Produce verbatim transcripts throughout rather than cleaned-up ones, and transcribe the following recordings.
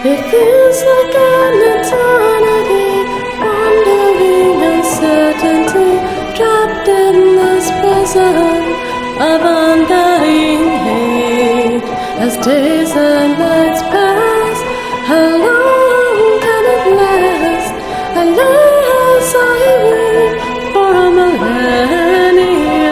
It feels like an eternity, wandering uncertainty, trapped in this prison of undying hate. As days and nights pass, how long can it last? Alas, I weep for a millennium.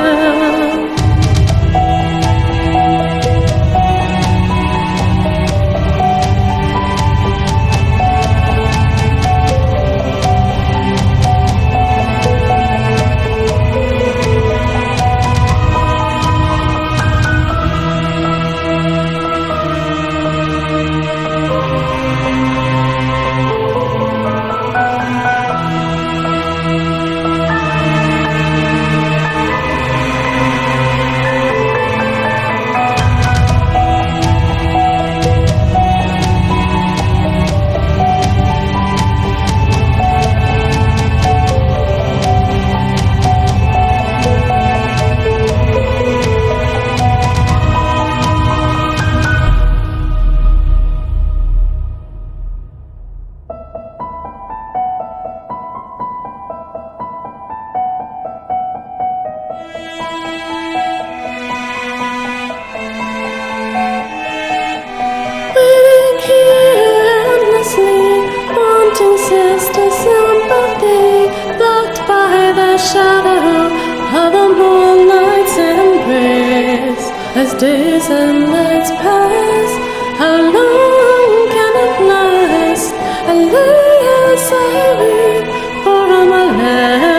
Sister sympathy, blocked by the shadow of a moonlight's embrace. As days and nights pass, how long can it last? Alas, I weep for a millennium.